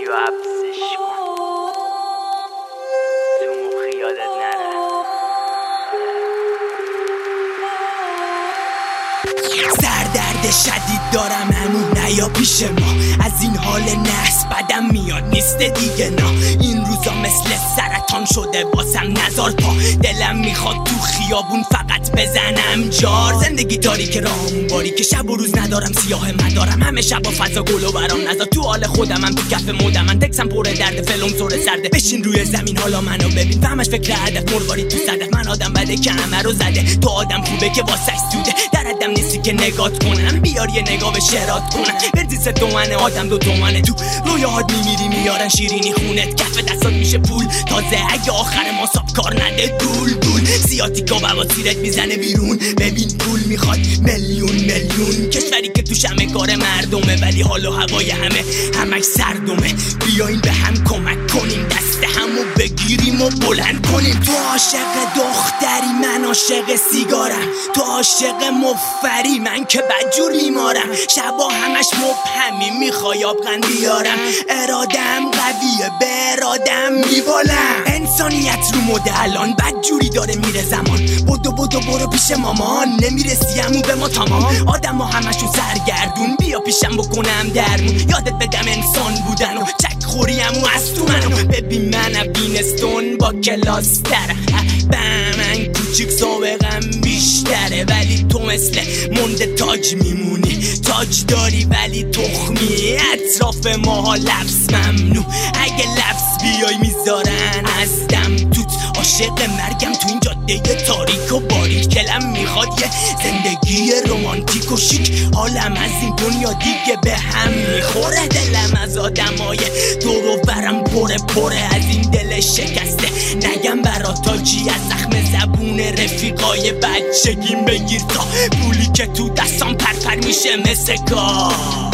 و حبسش کن تو مخی یادت نره. سردرد شدید دارم همون نیا پیش ما، از این حال نحس بدم میاد نیست دیگه نه. این روزا مثل سرطان شده واسم نزار پا، دلم میخواد تو خیابون فقط بزنم جار. زندگی تاریک رام باری که شب و روز ندارم، سیاه مدارم همه شب با فضا گلو برام نزار. تو حال خودم هم تو کف مودم، من تکسم پر درد فلم سر سرده. بشین روی زمین حالا منو ببین، فهمش فکر هدف مرواری تو صدف. من آدم بده که همه رو زده، تو آدم خوبه که واسش سوده. در حدم نیستی که نگات کنم، بیار یه نگاه به شرات کنم. بنزی 3 تومنه آدم 2 تومنه، تو رویاهات میمیری میارن شیرینی خونت، کف دستات میشه پول تازه اگه آخر ما ساب کار نده. دول دول سیاتیکا بواسیرت میزنه بیرون، ببین پول میخواد میلیون میلیون. کشوری که توش همه کار مردمه ولی حال و هوای همش سردمه. بیاین به هم کمک کنیم، دست همو بگیریم و بلند کنیم. تو عاشق دختری من عاشق سیگارم، تو عاشق مفری من که بدجور میمارم. شبا همش مبهمی میخوای آبغن بیارم، ارادم قویه به ارادم میبالم. انسانیت رو مده الان بدجوری داره میره زمان، بدو برو پیش مامان، نمیرسی همو به ما تمام. آدم ها همشون سرگردون، بیا پیشم بکنم درمون. یادت بدم انسان بودن و چک خوریم و از تو منو ببین. من بینستون با کلاس تره، به من کوچیک سابقم بیشتره، ولی تو مثل منده تاج میمونی. تاج داری ولی تخمی، اطراف ماها لفظ ممنوع. اگه لفظ بیای میذارن از دم توت. عاشق مرگم تو این جاده تاریک و باریک، کلم میخواد یه زندگی رومانتیک و شیک. حالم از این دنیا دیگه به هم میخوره، دلم از آدمای دور و برم پره از این دل شکسته. نگم برا تاجی از زخم زبون رفیقای بچگیم بگیر تا پولی که تو دستام پرپر میشه مثل کار.